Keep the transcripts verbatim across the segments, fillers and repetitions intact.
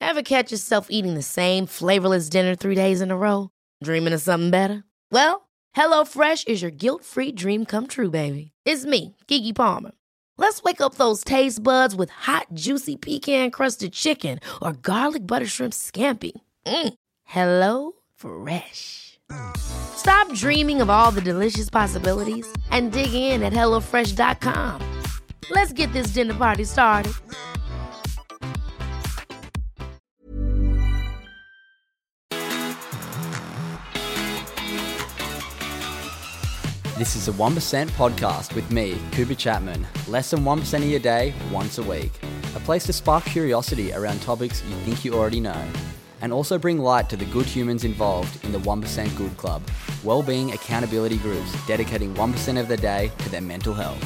Ever catch yourself eating the same flavorless dinner three days in a row? Dreaming of something better? Well, HelloFresh is your guilt-free dream come true, baby. It's me, Keke Palmer. Let's wake up those taste buds with hot, juicy pecan-crusted chicken or garlic butter shrimp scampi. Mm. Hello Fresh. Stop dreaming of all the delicious possibilities and dig in at hello fresh dot com. Let's get this dinner party started. This is a one percent podcast with me, Cooper Chapman. Less than one percent of your day, once a week. A place to spark curiosity around topics you think you already know. And also bring light to the good humans involved in the one percent Good Club. Wellbeing accountability groups dedicating one percent of their day to their mental health.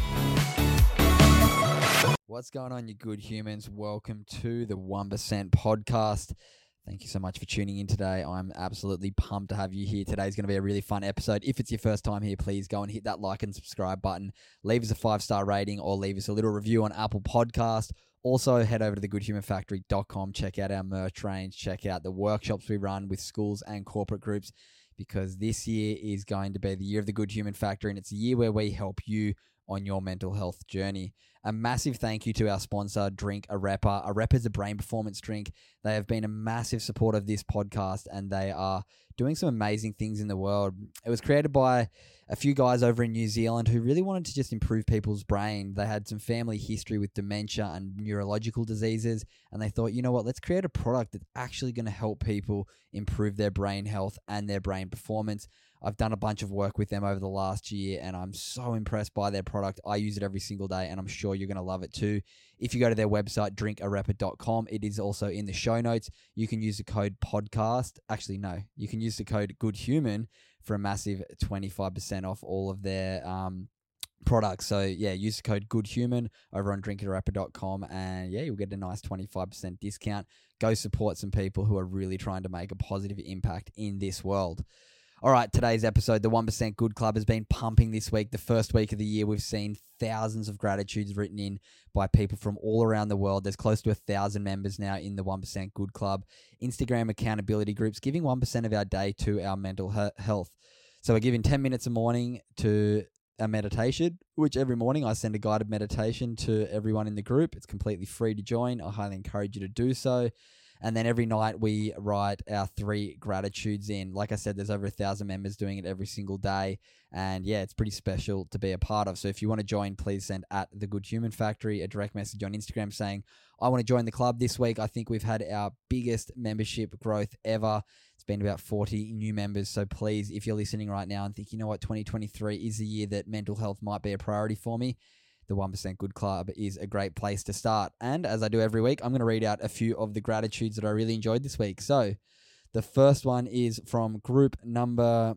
What's going on, you good humans? Welcome to the one percent podcast. Thank you so much for tuning in today. I'm absolutely pumped to have you here. Today's going to be a really fun episode. If it's your first time here, please go and hit that like and subscribe button. Leave us a five-star rating or leave us a little review on Apple Podcast. Also, head over to the good human factory dot com. Check out our merch range. Check out the workshops we run with schools and corporate groups, because this year is going to be the year of the Good Human Factory, and it's a year where we help you on your mental health journey. A massive thank you to our sponsor, Drink Arepa. Arepa is a brain performance drink. They have been a massive support of this podcast, and they are doing some amazing things in the world. It was created by a few guys over in New Zealand who really wanted to just improve people's brain. They had some family history with dementia and neurological diseases, and they thought, you know what, let's create a product that's actually going to help people improve their brain health and their brain performance. I've done a bunch of work with them over the last year, and I'm so impressed by their product. I use it every single day, and I'm sure you're going to love it too. If you go to their website, drink arepa dot com, it is also in the show notes. You can use the code podcast. Actually, no, you can use the code GoodHuman for a massive twenty-five percent off all of their um, products. So yeah, use the code GoodHuman over on drink arepa dot com, and yeah, you'll get a nice twenty-five percent discount. Go support some people who are really trying to make a positive impact in this world. All right, today's episode, the one percent Good Club, has been pumping this week. The first week of the year, we've seen thousands of gratitudes written in by people from all around the world. There's close to a thousand members now in the one percent Good Club. Instagram accountability groups, giving one percent of our day to our mental he- health. So we're giving ten minutes a morning to a meditation, which every morning I send a guided meditation to everyone in the group. It's completely free to join. I highly encourage you to do so. And then every night we write our three gratitudes in. Like I said, there's over a thousand members doing it every single day. And yeah, it's pretty special to be a part of. So if you want to join, please send at the Good Human Factory a direct message on Instagram saying, I want to join the club this week. I think we've had our biggest membership growth ever. It's been about forty new members. So please, if you're listening right now and think, you know what, twenty twenty-three is the year that mental health might be a priority for me, the one percent Good Club is a great place to start. And as I do every week, I'm going to read out a few of the gratitudes that I really enjoyed this week. So the first one is from group number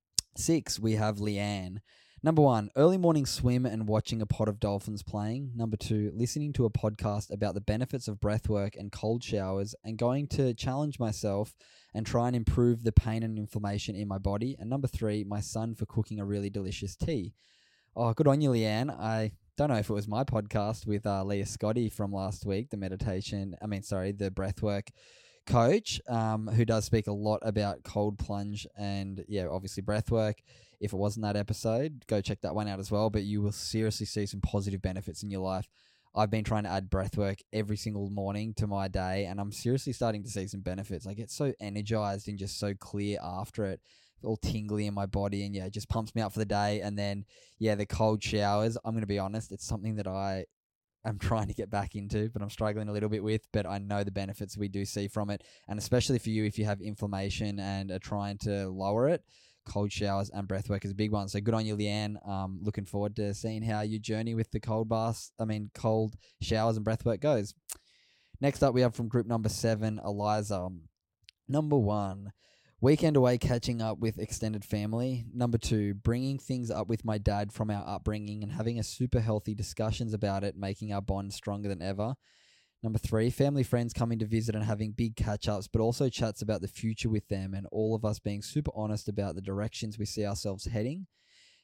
six. We have Leanne. Number one, early morning swim and watching a pod of dolphins playing. Number two, listening to a podcast about the benefits of breathwork and cold showers and going to challenge myself and try and improve the pain and inflammation in my body. And number three, my son for cooking a really delicious tea. Oh, good on you, Leanne. I don't know if it was my podcast with uh, Leah Scotty from last week, the meditation, I mean, sorry, the breathwork coach, um, who does speak a lot about cold plunge and, yeah, obviously breathwork. If it wasn't that episode, go check that one out as well, but you will seriously see some positive benefits in your life. I've been trying to add breathwork every single morning to my day, and I'm seriously starting to see some benefits. I get so energized and just so clear after it. All tingly in my body, and yeah, it just pumps me up for the day. And then yeah, the cold showers, I'm going to be honest, it's something that I am trying to get back into, but I'm struggling a little bit with, but I know the benefits we do see from it. And especially for you, if you have inflammation and are trying to lower it, cold showers and breathwork is a big one. So good on you, Leanne. Um, looking forward to seeing how your journey with the cold baths, I mean, cold showers and breathwork goes. Next up, we have from group number seven, Eliza. Number one, weekend away catching up with extended family. Number two, bringing things up with my dad from our upbringing and having a super healthy discussions about it, making our bond stronger than ever. Number three, family friends coming to visit and having big catch-ups, but also chats about the future with them and all of us being super honest about the directions we see ourselves heading.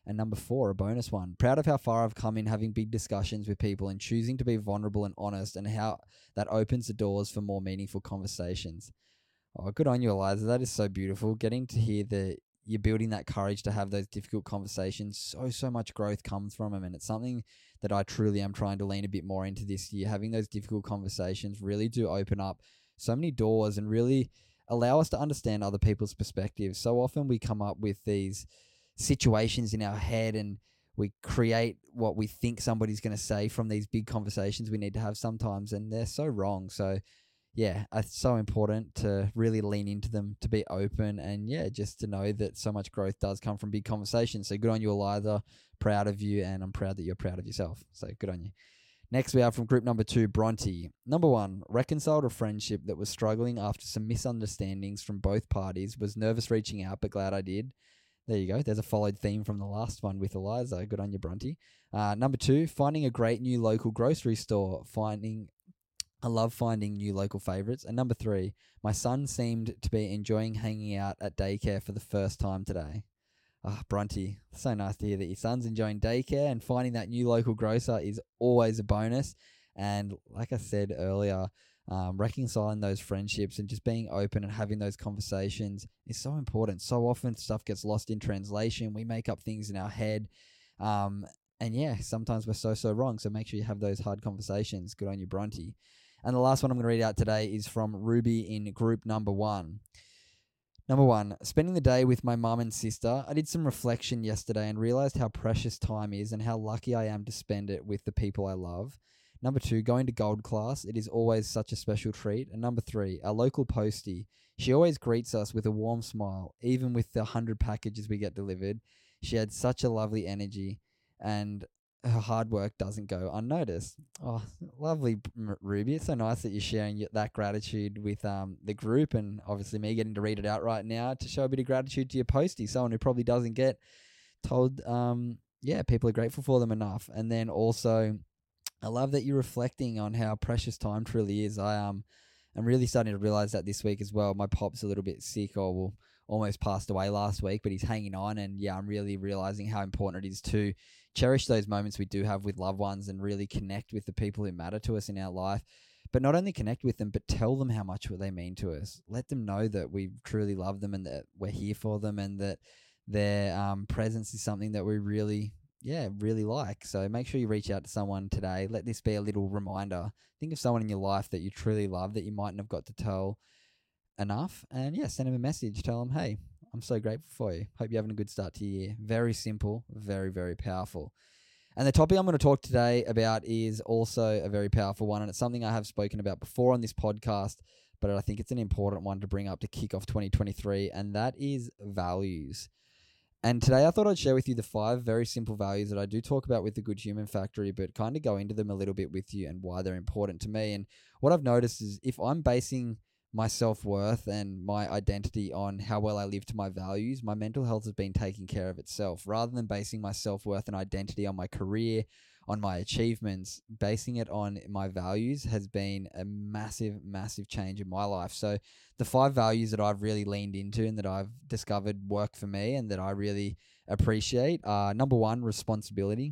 And number four, a bonus one, proud of how far I've come in having big discussions with people and choosing to be vulnerable and honest, and how that opens the doors for more meaningful conversations. Oh, good on you, Eliza. That is so beautiful. Getting to hear that you're building that courage to have those difficult conversations. So, so much growth comes from them. And it's something that I truly am trying to lean a bit more into this year. Having those difficult conversations really do open up so many doors and really allow us to understand other people's perspectives. So often we come up with these situations in our head and we create what we think somebody's going to say from these big conversations we need to have sometimes, and they're so wrong. So yeah, it's so important to really lean into them, to be open, and yeah, just to know that so much growth does come from big conversations. So good on you, Eliza. Proud of you, and I'm proud that you're proud of yourself. So good on you. Next, we have from group number two, Bronte. Number one, reconciled a friendship that was struggling after some misunderstandings from both parties. Was nervous reaching out, but glad I did. There you go. There's a followed theme from the last one with Eliza. Good on you, Bronte. Uh, number two, finding a great new local grocery store. Finding, I love finding new local favourites. And number three, my son seemed to be enjoying hanging out at daycare for the first time today. Ah, oh, Bronte, so nice to hear that your son's enjoying daycare, and finding that new local grocer is always a bonus. And like I said earlier, um, reconciling those friendships and just being open and having those conversations is so important. So often stuff gets lost in translation. We make up things in our head. Um, and yeah, sometimes we're so, so wrong. So make sure you have those hard conversations. Good on you, Bronte. And the last one I'm going to read out today is from Ruby in group number one. Number one, spending the day with my mum and sister. I did some reflection yesterday and realized how precious time is and how lucky I am to spend it with the people I love. Number two, going to gold class. It is always such a special treat. And number three, our local postie. She always greets us with a warm smile, even with the one hundred packages we get delivered. She had such a lovely energy, and her hard work doesn't go unnoticed. Oh, lovely, Ruby. It's so nice that you're sharing that gratitude with um the group, and obviously me getting to read it out right now to show a bit of gratitude to your postie, someone who probably doesn't get told, um yeah, people are grateful for them enough. And then also, I love that you're reflecting on how precious time truly is. I um, am really starting to realize that this week as well. My pop's a little bit sick, or well, almost passed away last week, but he's hanging on. And yeah, I'm really realizing how important it is to cherish those moments we do have with loved ones and really connect with the people who matter to us in our life. But not only connect with them, but tell them how much they mean to us. Let them know that we truly love them and that we're here for them, and that their um, presence is something that we really, yeah, really like. So make sure you reach out to someone today. Let this be a little reminder. Think of someone in your life that you truly love that you mightn't have got to tell enough. And yeah, send them a message. Tell them, hey, I'm so grateful for you. Hope you're having a good start to your year. Very simple, very, very powerful. And the topic I'm going to talk today about is also a very powerful one. And it's something I have spoken about before on this podcast, but I think it's an important one to bring up to kick off twenty twenty-three. And that is values. And today I thought I'd share with you the five very simple values that I do talk about with the Good Human Factory, but kind of go into them a little bit with you and why they're important to me. And what I've noticed is if I'm basing my self-worth and my identity on how well I live to my values, my mental health has been taking care of itself. Rather than basing my self-worth and identity on my career, on my achievements, basing it on my values has been a massive, massive change in my life. So the five values that I've really leaned into and that I've discovered work for me and that I really appreciate are, number one, responsibility.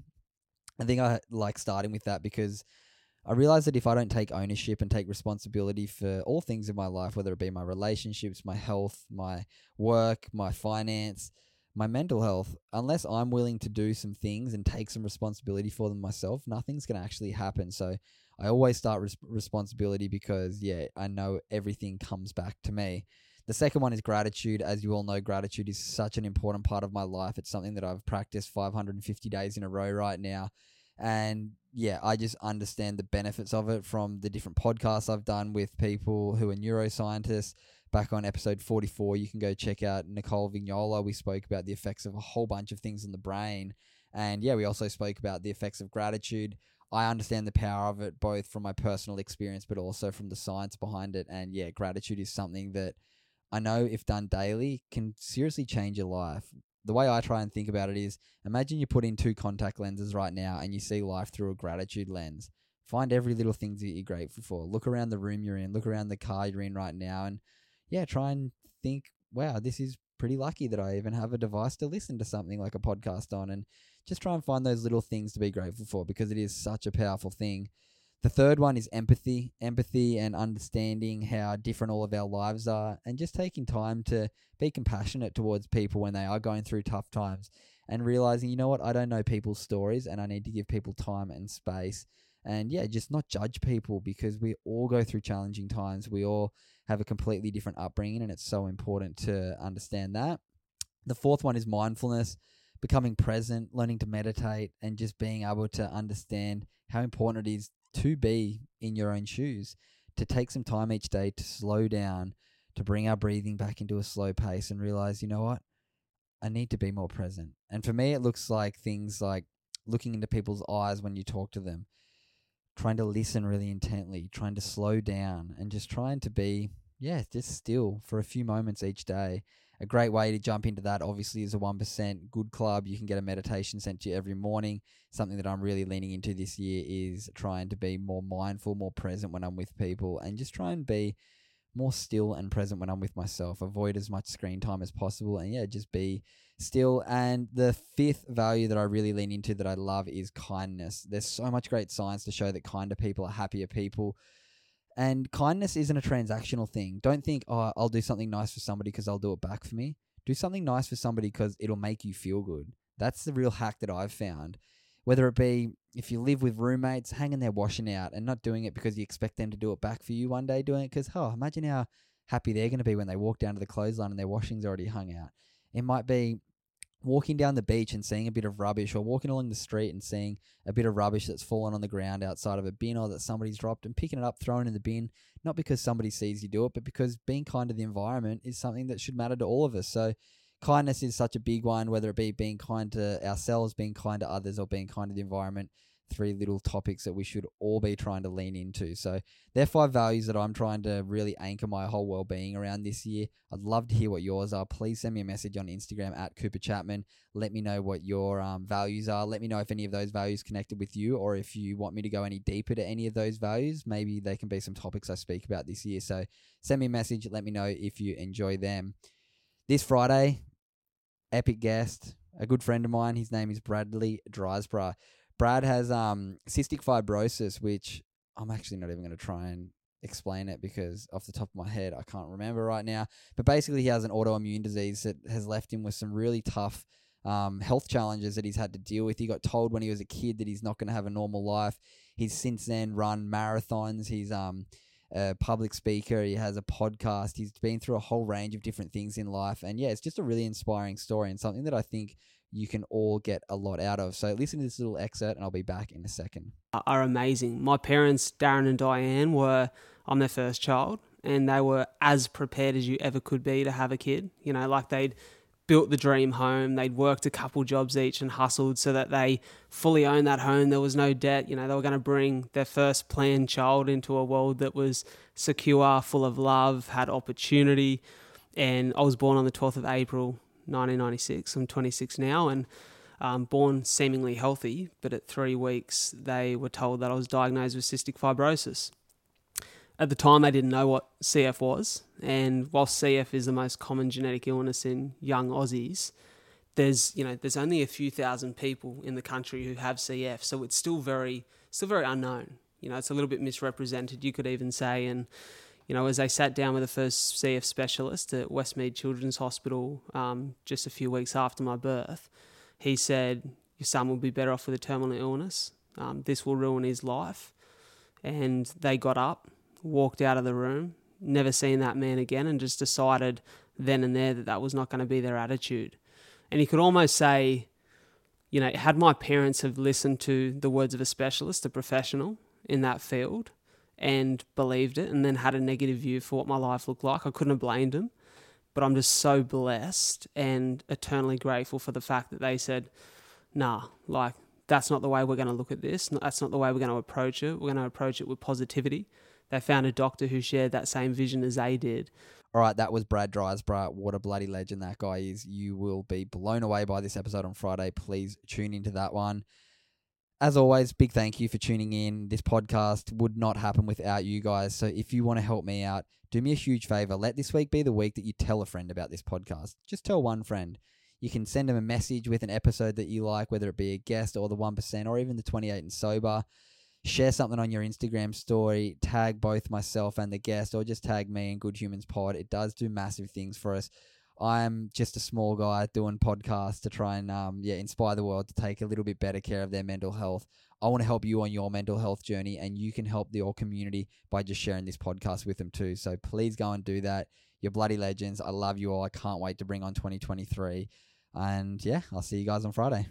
I think I like starting with that because I realize that if I don't take ownership and take responsibility for all things in my life, whether it be my relationships, my health, my work, my finance, my mental health, unless I'm willing to do some things and take some responsibility for them myself, nothing's going to actually happen. So I always start with responsibility because, yeah, I know everything comes back to me. The second one is gratitude. As you all know, gratitude is such an important part of my life. It's something that I've practiced five hundred fifty days in a row right now. And yeah, I just understand the benefits of it from the different podcasts I've done with people who are neuroscientists. Back on episode forty-four, you can go check out Nicole Vignola. We spoke about the effects of a whole bunch of things in the brain. And yeah, we also spoke about the effects of gratitude. I understand the power of it, both from my personal experience, but also from the science behind it. And yeah, gratitude is something that I know, if done daily, can seriously change your life. The way I try and think about it is, imagine you put in two contact lenses right now and you see life through a gratitude lens. Find every little thing that you're grateful for. Look around the room you're in. Look around the car you're in right now. And yeah, try and think, wow, this is pretty lucky that I even have a device to listen to something like a podcast on, and just try and find those little things to be grateful for, because it is such a powerful thing. The third one is empathy, empathy and understanding how different all of our lives are, and just taking time to be compassionate towards people when they are going through tough times, and realizing, you know what, I don't know people's stories and I need to give people time and space. And yeah, just not judge people, because we all go through challenging times. We all have a completely different upbringing, and it's so important to understand that. The fourth one is mindfulness, becoming present, learning to meditate, and just being able to understand how important it is to be in your own shoes, to take some time each day to slow down, to bring our breathing back into a slow pace and realize, you know what, I need to be more present. And for me, it looks like things like looking into people's eyes when you talk to them, trying to listen really intently, trying to slow down, and just trying to be, yeah, just still for a few moments each day. A great way to jump into that, obviously, is a one percent Good Club. You can get a meditation sent to you every morning. Something that I'm really leaning into this year is trying to be more mindful, more present when I'm with people, and just try and be more still and present when I'm with myself. Avoid as much screen time as possible, and yeah, just be still. And the fifth value that I really lean into that I love is kindness. There's so much great science to show that kinder people are happier people. And kindness isn't a transactional thing. Don't think, oh, I'll do something nice for somebody because they'll do it back for me. Do something nice for somebody because it'll make you feel good. That's the real hack that I've found. Whether it be if you live with roommates, hanging their washing out and not doing it because you expect them to do it back for you one day, doing it because, oh, imagine how happy they're going to be when they walk down to the clothesline and their washing's already hung out. It might be walking down the beach and seeing a bit of rubbish, or walking along the street and seeing a bit of rubbish that's fallen on the ground outside of a bin or that somebody's dropped, and picking it up, throwing it in the bin, not because somebody sees you do it, but because being kind to the environment is something that should matter to all of us. So kindness is such a big one, whether it be being kind to ourselves, being kind to others, or being kind to the environment. Three little topics that we should all be trying to lean into. So they're five values that I'm trying to really anchor my whole well-being around this year. I'd love to hear what yours are. Please send me a message on Instagram at Cooper Chapman. Let me know what your um, values are. Let me know if any of those values connected with you, or if you want me to go any deeper to any of those values. Maybe they can be some topics I speak about this year. So send me a message. Let me know if you enjoy them. This Friday, epic guest, a good friend of mine. His name is Bradley Drysborough. Brad has um, cystic fibrosis, which I'm actually not even going to try and explain it because off the top of my head, I can't remember right now. But basically, he has an autoimmune disease that has left him with some really tough um, health challenges that he's had to deal with. He got told when he was a kid that he's not going to have a normal life. He's since then run marathons. He's um, a public speaker. He has a podcast. He's been through a whole range of different things in life. And yeah, it's just a really inspiring story, and something that I think you can all get a lot out of. So listen to this little excerpt and I'll be back in a second. Are amazing. My parents, Darren and Diane, were, I'm their first child, and they were as prepared as you ever could be to have a kid. You know, like they'd built the dream home, they'd worked a couple jobs each and hustled so that they fully owned that home. There was no debt. You know, they were going to bring their first planned child into a world that was secure, full of love, had opportunity. And I was born on the twelfth of April, nineteen ninety-six. I'm twenty-six now, and um, born seemingly healthy, but at three weeks they were told that I was diagnosed with cystic fibrosis. At the time, they didn't know what C F was, and while C F is the most common genetic illness in young Aussies, there's you know there's only a few thousand people in the country who have C F, so it's still very still very unknown. You know, it's a little bit misrepresented, you could even say. And you know, as I sat down with the first C F specialist at Westmead Children's Hospital um, just a few weeks after my birth, he said, your son will be better off with a terminal illness. Um, this will ruin his life. And they got up, walked out of the room, never seen that man again, and just decided then and there that that was not going to be their attitude. And you could almost say, you know, had my parents have listened to the words of a specialist, a professional in that field, and believed it, and then had a negative view for what my life looked like, I couldn't have blamed them. But I'm just so blessed and eternally grateful for the fact that they said, nah, like, that's not the way we're going to look at this. That's not the way we're going to approach it. We're going to approach it with positivity. They found a doctor who shared that same vision as they did. All right, that was Brad Drysborough. What a bloody legend that guy is. You will be blown away by this episode on Friday. Please tune into that one. as always, big thank you for tuning in. This podcast would not happen without you guys. So if you want to help me out, do me a huge favor. Let this week be the week that you tell a friend about this podcast. Just tell one friend. You can send them a message with an episode that you like, whether it be a guest or the one percent or even the twenty-eight and sober. Share something on your Instagram story, tag both myself and the guest, or just tag me and Good Humans Pod. It does do massive things for us. I'm just a small guy doing podcasts to try and um, yeah inspire the world to take a little bit better care of their mental health. I want to help you on your mental health journey, and you can help your community by just sharing this podcast with them too. So please go and do that. You're bloody legends. I love you all. I can't wait to bring on twenty twenty-three. And yeah, I'll see you guys on Friday.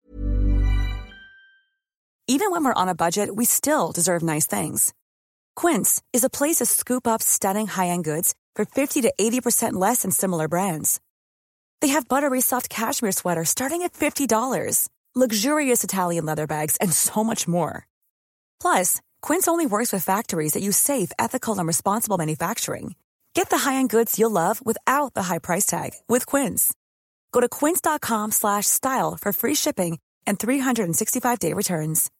Even when we're on a budget, we still deserve nice things. Quince is a place to scoop up stunning high-end goods for fifty to eighty percent less than similar brands. They have buttery soft cashmere sweaters starting at fifty dollars, luxurious Italian leather bags, and so much more. Plus, Quince only works with factories that use safe, ethical, and responsible manufacturing. Get the high-end goods you'll love without the high price tag with Quince. Go to quince.com slash style for free shipping and three sixty-five day returns.